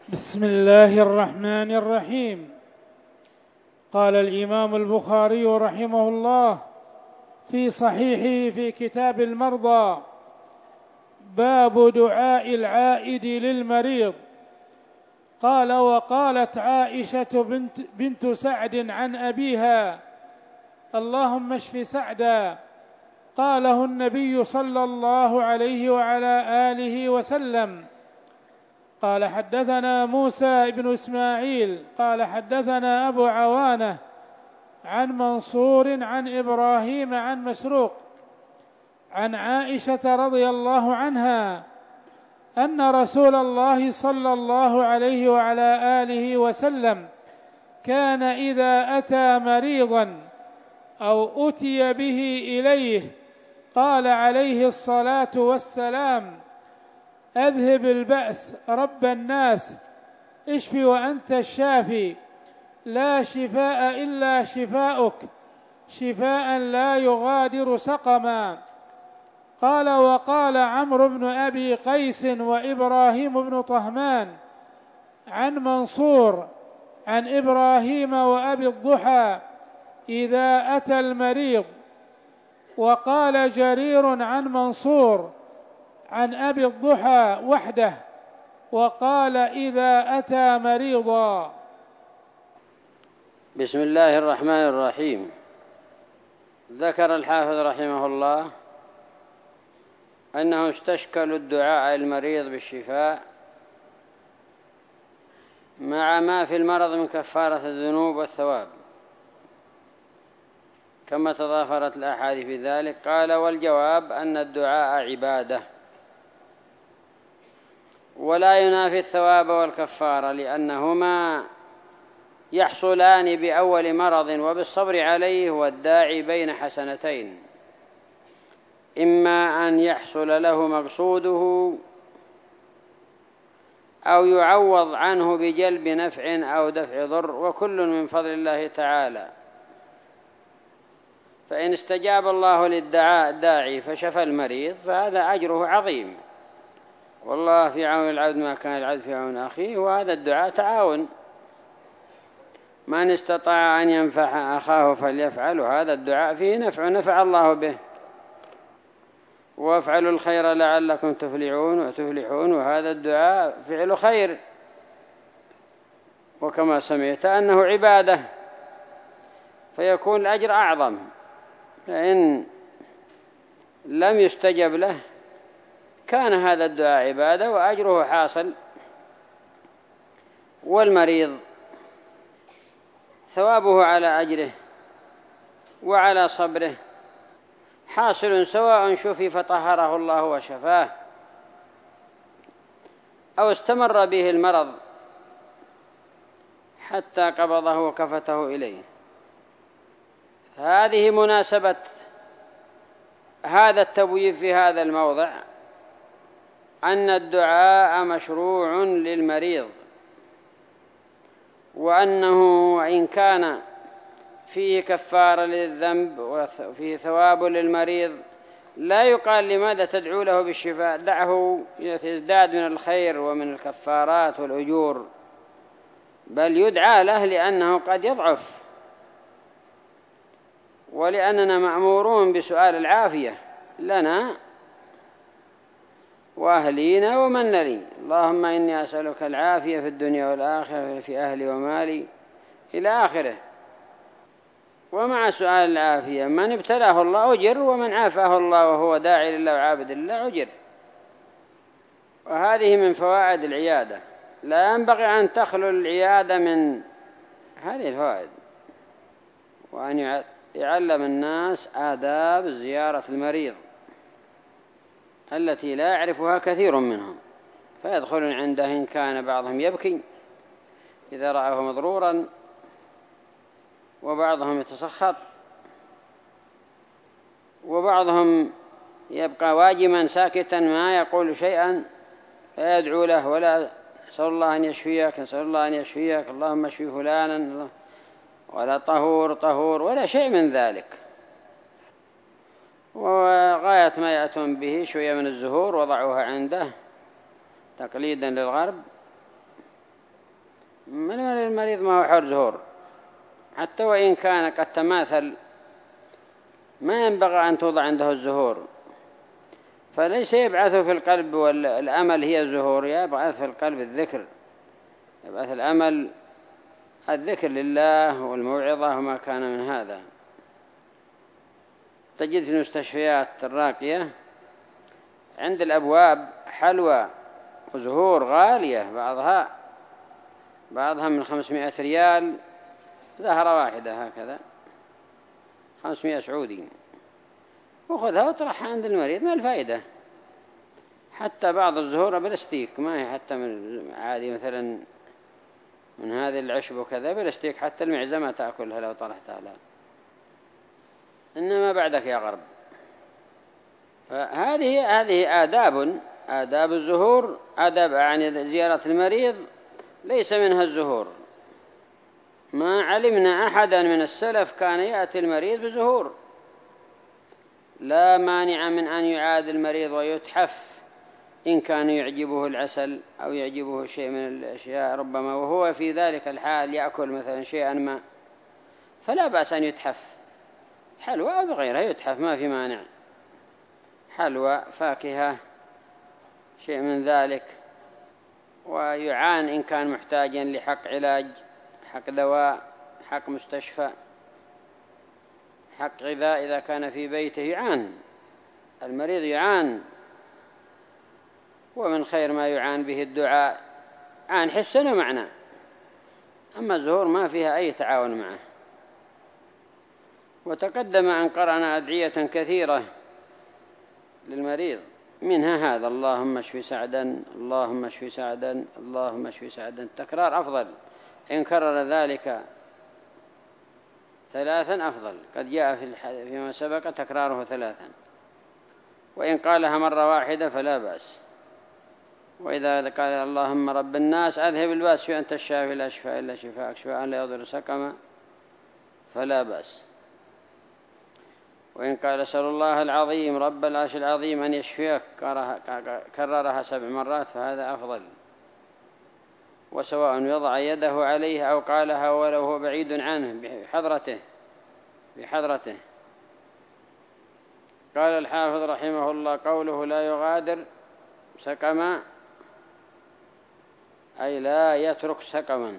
بسم الله الرحمن الرحيم. قال الإمام البخاري رحمه الله في صحيحه في كتاب المرضى: باب دعاء العائد للمريض. قال: وقالت عائشة بنت سعد عن أبيها: اللهم اشف سعدا. قاله النبي صلى الله عليه وعلى آله وسلم. قال: حدثنا موسى بن إسماعيل قال: حدثنا أبو عوانة عن منصور عن إبراهيم عن مسروق عن عائشة رضي الله عنها أن رسول الله صلى الله عليه وعلى آله وسلم كان إذا أتى مريضا أو أتي به إليه قال عليه الصلاة والسلام: أذهب البأس رب الناس، اشف وأنت الشافي، لا شفاء إلا شفاؤك، شفاء لا يغادر سقما. قال: وقال عمرو بن أبي قيس وإبراهيم بن طهمان عن منصور عن إبراهيم وأبي الضحى: إذا أتى المريض. وقال جرير عن منصور عن أبي الضحى وحده، وقال: إذا أتى مريضا. بسم الله الرحمن الرحيم. ذكر الحافظ رحمه الله أنه استشكلوا الدعاء المريض بالشفاء مع ما في المرض من كفارة الذنوب والثواب، كما تضافرت الأحاديث في ذلك. قال: والجواب أن الدعاء عبادة ولا ينافي الثواب والكفارة، لأنهما يحصلان بأول مرض وبالصبر عليه والداعي بين حسنتين، إما أن يحصل له مقصوده أو يعوض عنه بجلب نفع أو دفع ضر، وكل من فضل الله تعالى. فإن استجاب الله للدعاء الداعي فشفى المريض فهذا أجره عظيم، والله في عون العبد ما كان العبد في عون أخيه، وهذا الدعاء تعاون. من استطاع أن ينفع أخاه فليفعل، وهذا الدعاء فيه نفع الله به. وافعلوا الخير لعلكم تفلحون، وهذا الدعاء فعل خير، وكما سمعت أنه عبادة فيكون الأجر أعظم. فإن لم يستجب له كان هذا الدعاء عبادة وأجره حاصل. والمريض ثوابه على أجره وعلى صبره حاصل، سواء شفي فطهره الله وشفاه أو استمر به المرض حتى قبضه وكفته إليه. هذه مناسبة هذا التبويب في هذا الموضع، أن الدعاء مشروع للمريض، وأنه وإن كان فيه كفارة للذنب وفيه ثواب للمريض لا يقال لماذا تدعو له بالشفاء، دعه يزداد من الخير ومن الكفارات والأجور، بل يدعى له لأنه قد يضعف، ولأننا مأمورون بسؤال العافية لنا وأهلينا ومن نلي. اللهم إني أسألك العافية في الدنيا والآخرة في أهلي ومالي إلى آخره. ومع سؤال العافية من ابتلاه الله أجر، ومن عافاه الله وهو داعي لله وعابد الله أجر. وهذه من فوائد العيادة، لا ينبغي أن تخلو العيادة من هذه الفوائد، وأن يعلم الناس آداب زيارة المريض التي لا يعرفها كثير منهم، فيدخلون عنده إن كان بعضهم يبكي إذا رأه مضرورا، وبعضهم يتسخط، وبعضهم يبقى واجما ساكتا ما يقول شيئا، لا يدعو له ولا نسأل الله أن يشفيك، نسأل الله أن يشفيك، اللهم اشفي فلانا، ولا طهور ولا شيء من ذلك. وغاية ما يأتون به شوية من الزهور وضعوها عنده تقليدا للغرب، المريض ما هو حر زهور، حتى وإن كان قد تماثل ما ينبغي أن توضع عنده الزهور. فليس يبعث في القلب والأمل هي الزهور، يبعث في القلب الذكر، يبعث الأمل الذكر لله والموعظة وما كان من هذا. تجد في المستشفيات الراقية عند الأبواب حلوى وزهور غالية، بعضها من 500 ريال زهرة واحدة هكذا، 500 سعودي، وخذها وطرحها عند المريض، ما الفائدة. حتى بعض الزهور بلاستيك، ما هي حتى من عادي مثلا من هذه العشب وكذا، بلاستيك، حتى المعزة تأكلها لو طرحتها لها. إنما بعدك يا غرب. فهذه آداب الزهور، آداب عن زيارة المريض ليس منها الزهور. ما علمنا أحدا من السلف كان يأتي المريض بزهور. لا مانع من أن يعاد المريض ويتحف إن كان يعجبه العسل أو يعجبه شيء من الأشياء، ربما وهو في ذلك الحال يأكل مثلا شيئا ما، فلا بأس أن يتحف، حلوى أو بغيرها يتحف، ما في مانع، حلوى، فاكهة، شيء من ذلك. ويعان إن كان محتاجا لحق علاج، حق دواء، حق مستشفى، حق غذاء، إذا كان في بيته يعان المريض، يعان. ومن خير ما يعان به الدعاء، عن حسن ومعنى. أما الزهور ما فيها أي تعاون معه. وتقدم أن قرأنا أدعية كثيرة للمريض، منها هذا: اللهم اشف سعدا، اللهم اشف سعدا، اللهم اشف سعدا. تكرار أفضل، إن كرر ذلك 3 أفضل، قد جاء فيما سبق تكراره 3، وإن قالها مرة واحدة فلا بأس. وإذا قال اللهم رب الناس أذهب الباس في أنت الشافي لا شفاء إلا شفاءك شفاء لا يضر سقما فلا بأس. وإن قال أسأل الله العظيم رب العرش العظيم أن يشفيك كررها 7 مرات فهذا أفضل. وسواء يضع يده عليه أو قالها ولو هو بعيد عنه بحضرته. قال الحافظ رحمه الله: قوله لا يغادر سقما أي لا يترك سقما.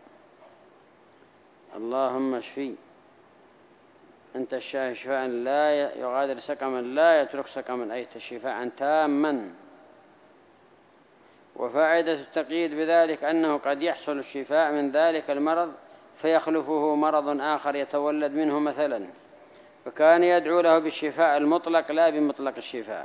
اللهم اشفي أنت الشافي شفاء لا يغادر سقما، لا يترك سقما، أي شفاء تاما. وفائدة التقييد بذلك أنه قد يحصل الشفاء من ذلك المرض فيخلفه مرض آخر يتولد منه مثلا، فكان يدعو له بالشفاء المطلق لا بمطلق الشفاء.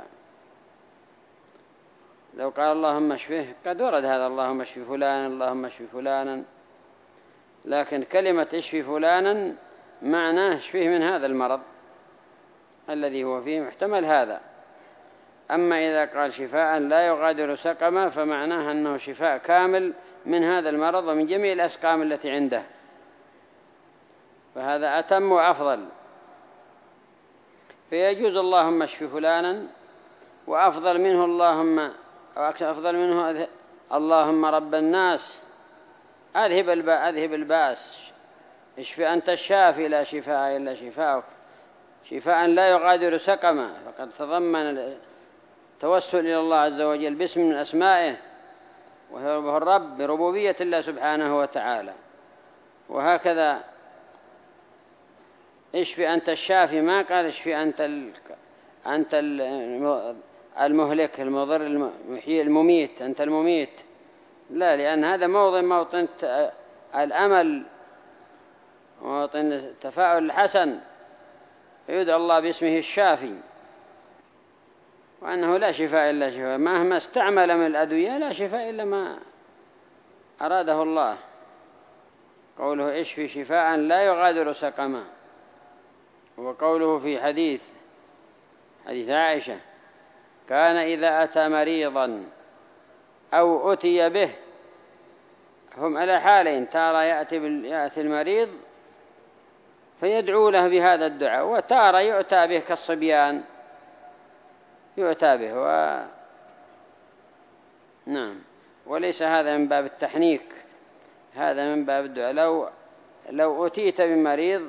لو قال اللهم اشفه قد ورد هذا: اللهم اشف فلانا، اللهم اشف فلانا، لكن كلمة اشفي فلانا معناه اشفيه من هذا المرض الذي هو فيه، محتمل هذا. أما إذا قال شفاء لا يغادر سقما فمعناه أنه شفاء كامل من هذا المرض ومن جميع الأسقام التي عنده، فهذا أتم وأفضل. فيجوز اللهم اشف فلانا، وأفضل منه اللهم رب الناس أذهب الباس، اشف أنت الشافي لا شفاء إلا شفاءك، شفاء لا يغادر سقما، فقد تضمن توسل إلى الله عز وجل باسم من أسمائه وهو الرب، بربوبية الله سبحانه وتعالى. وهكذا اشفي أنت الشافي، ما قال اشفي أنت المهلك المضر المحيي المميت، أنت المميت، لا، لأن هذا موطن الأمل، موطن التفاؤل الحسن، فيدعى الله باسمه الشافي، وأنه لا شفاء إلا شفاء، مهما استعمل من الأدوية لا شفاء إلا ما أراده الله. قوله اشفي شفاء لا يغادر سقما. وقوله في حديث عائشة: كان إذا أتى مريضا أو أتي به، هم على حالين: تارة يأتي المريض فيدعو له بهذا الدعاء، وتارة يؤتى به كالصبيان يؤتى به نعم، وليس هذا من باب التحنيك، هذا من باب الدعاء. لو أتيت بمريض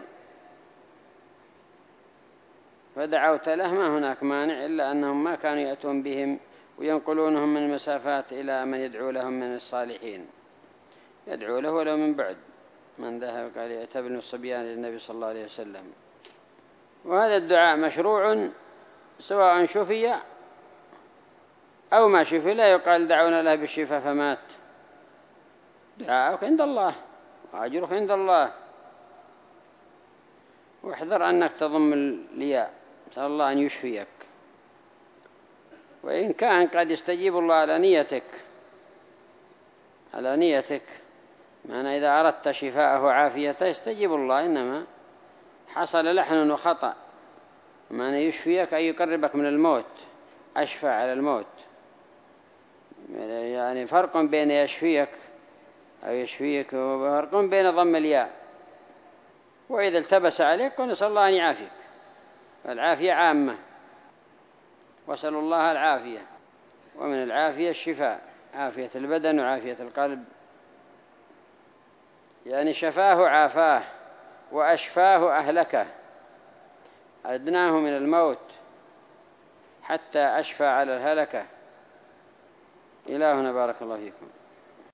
فدعوت له ما هناك مانع، إلا أنهم ما كانوا يأتون بهم وينقلونهم من المسافات إلى من يدعو لهم من الصالحين، يدعو له ولو من بعد. من ذهب قال يأتبن الصبيان للنبي صلى الله عليه وسلم. وهذا الدعاء مشروع سواء شفي أو ما شفي، لا يقال دعونا له بالشفاء فمات. دعاءك عند الله وأجرك عند الله. واحذر أنك تضم الياء، سأل الله أن يشفيك، وإن كان قد يستجيب الله على نيتك، معنى إذا أردت شفاءه وعافيته يستجيب الله، إنما حصل لحن وخطأ، معنى يشفيك أي يقربك من الموت، أشفى على الموت. يعني فرق بين يشفيك أو يشفيك، وفرق بين ضم الياء. وإذا التبس عليك ونسأل الله أن يعافيك، العافية عامة، وسأل الله العافية، ومن العافية الشفاء، عافية البدن وعافية القلب. يعني شفاه عافاه وأشفاه أهلكه، أدناه من الموت حتى أشفى على الهلكة. إلهنا بارك الله فيكم.